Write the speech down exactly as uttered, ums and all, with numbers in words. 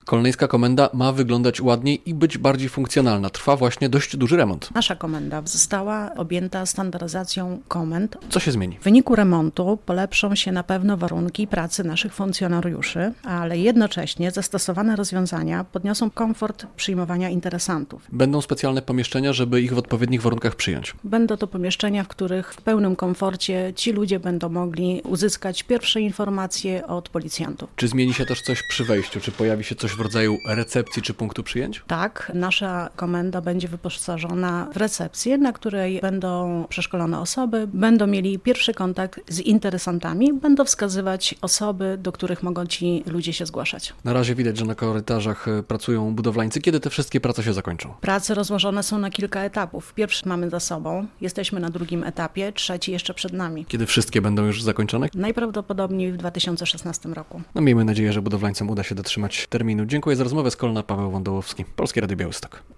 Kolnejska komenda ma wyglądać ładniej i być bardziej funkcjonalna. Trwa właśnie dość duży remont. Nasza komenda została objęta standaryzacją komend. Co się zmieni? W wyniku remontu polepszą się na pewno warunki pracy naszych funkcjonariuszy, ale jednocześnie zastosowane rozwiązania podniosą komfort przyjmowania interesantów. Będą specjalne pomieszczenia, żeby ich w odpowiednich warunkach przyjąć. Będą to pomieszczenia, w których w pełnym komforcie ci ludzie będą mogli uzyskać pierwsze informacje od policjantów. Czy zmieni się też coś przy wejściu? Czy pojawi się coś w rodzaju recepcji czy punktu przyjęć? Tak, nasza komenda będzie wyposażona w recepcję, na której będą przeszkolone osoby, będą mieli pierwszy kontakt z interesantami, będą wskazywać osoby, do których mogą ci ludzie się zgłaszać. Na razie widać, że na korytarzach pracują budowlańcy. Kiedy te wszystkie prace się zakończą? Prace rozłożone są na kilka etapów. Pierwszy mamy za sobą, jesteśmy na drugim etapie, trzeci jeszcze przed nami. Kiedy wszystkie będą już zakończone? Najprawdopodobniej w dwa tysiące szesnastym roku. No miejmy nadzieję, że budowlańcom uda się dotrzymać terminu. Dziękuję za rozmowę. Z Kolna Paweł Wądołowski, Polskie Radio Białystok.